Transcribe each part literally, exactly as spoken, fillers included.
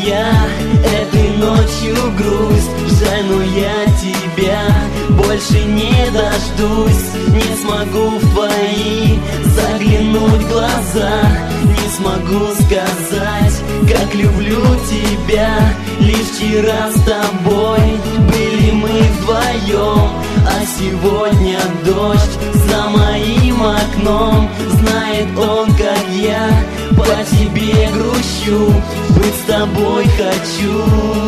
моя, этой ночью грусть. Жаль, но я тебя больше не дождусь. Не смогу в твои заглянуть глаза, не смогу сказать, как люблю тебя. Лишь вчера с тобой были мы вдвоем, а сегодня дождь за моим окном. Знает он, как я по тебе грущу, быть с тобой хочу.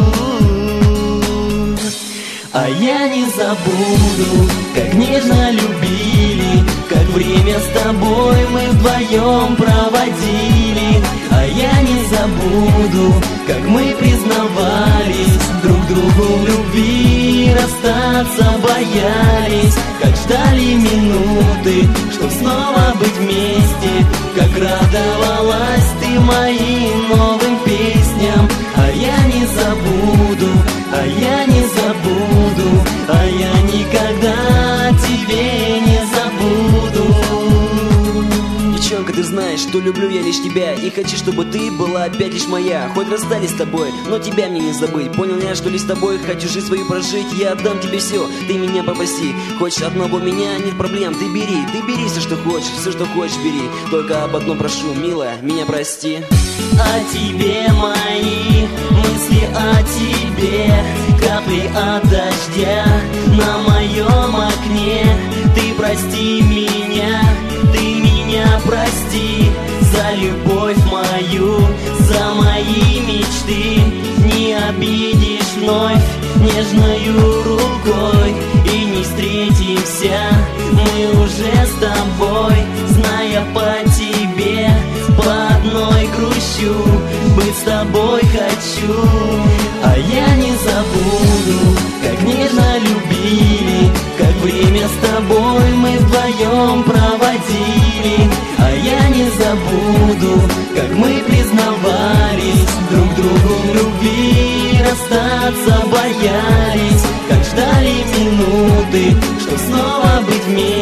А я не забуду, как нежно любили, как время с тобой мы вдвоем проводили. А я не забуду, как мы признавались друг другу в любви, расстаться боялись, как ждали минуты, чтоб снова быть вместе, как радовалась ты моим новым песням. А я не забуду, а я не забуду, а я никогда тебе не забуду. Девчонка, ты знаешь, что люблю я лишь тебя, и хочу, чтобы ты была опять лишь моя. Хоть расстались с тобой, но тебя мне не забыть. Понял я, что лишь с тобой хочу жизнь свою прожить. Я отдам тебе все, ты меня попроси. Хочешь одного меня, нет проблем, ты бери. Ты бери все, что хочешь, все, что хочешь, бери. Только об одном прошу, милая, меня прости. О тебе мои мысли, о тебе капли от дождя на моем окне. Ты прости меня, ты меня прости за любовь мою, за мои мечты. Не обидишь вновь нежною рукой, и не встретимся мы уже с тобой, зная по тебе по одной грущу, быть с тобой хочу. А я не забуду, как нежно любили, как время с тобой мы вдвоем проводили. А я не забуду, как мы признавались друг другу в любви, расстаться боялись, как ждали минуты, чтоб снова быть вместе.